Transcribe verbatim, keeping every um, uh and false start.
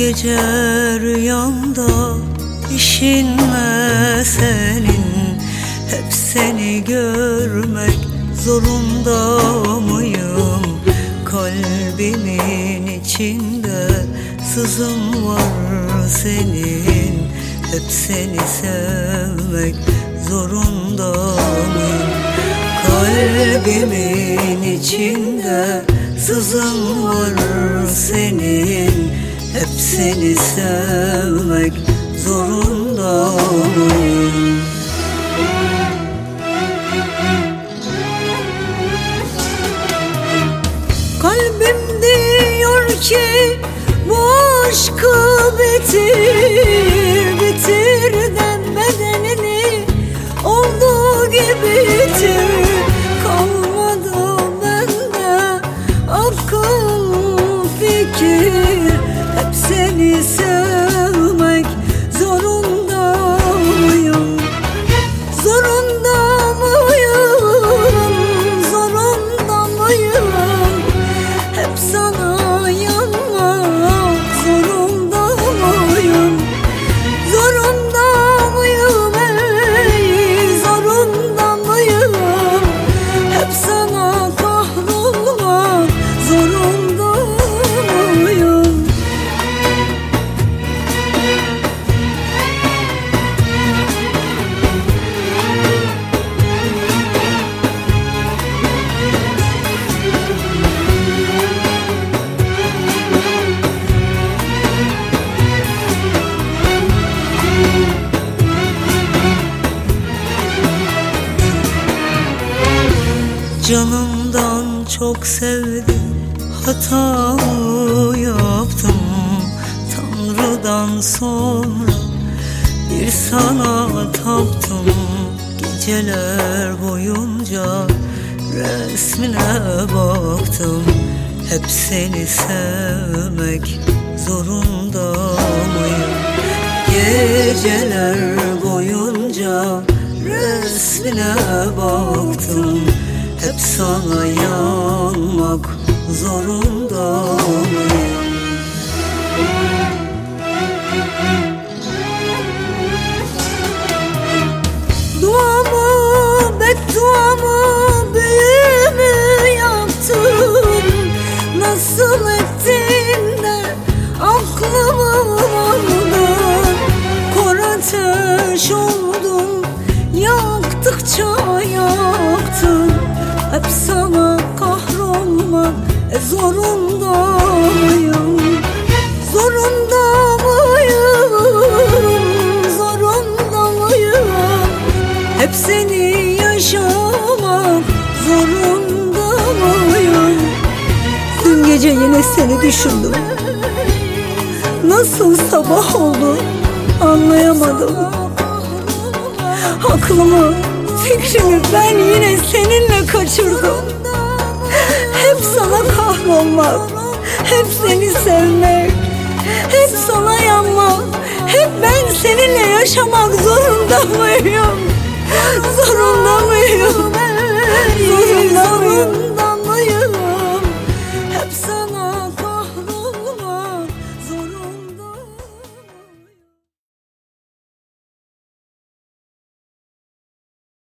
gece rüyamda işinme senin, hep seni görmek zorunda mıyım? Kalbimin içinde sızım var senin, hep seni sevmek zorunda mıyım? Kalbimin içinde sızım var senin, hep seni sevmek zorunda mıyım? Kalbim diyor ki bu aşkı bitir, bitir de bedenini olduğu gibi bitir. Kalmadı bende akıl fikir, hep seni sevmek zorunda mıyım? Zorunda mıyım? Zorunda mıyım? Hep sana yanmak zorunda mıyım? Zorunda mıyım ey? Zorunda mıyım? Hep sana kahrolmak zorunda mıyım? Canımdan çok sevdim, hatamı yaptım. Tanrı'dan sonra bir sana taptım. Geceler boyunca resmine baktım. Hep seni sevmek zorunda mıyım? Geceler boyunca resmine baktım. Hep sana yanmak zorunda mıyım? Duamı, bedduamı, büyümü yaptın. Nasıl ettin de aklımı aldın? Kor ateş oldum, yaktıkça yaktın. Hep sana kahrolmak e, zorunda mıyım? Zorunda mıyım? Zorunda mıyım? Hep seni yaşamak zorunda mıyım? Dün gece yine seni düşündüm. Nasıl sabah oldu anlayamadım. Aklımı, fikrimi ben yine seninle kaçırdım. Hep sana kahrolmak, hep seni sevmek, hep sana yanmak, hep ben seninle yaşamak zorunda mıyım? Zorunda mıyım? Zorunda mıyım?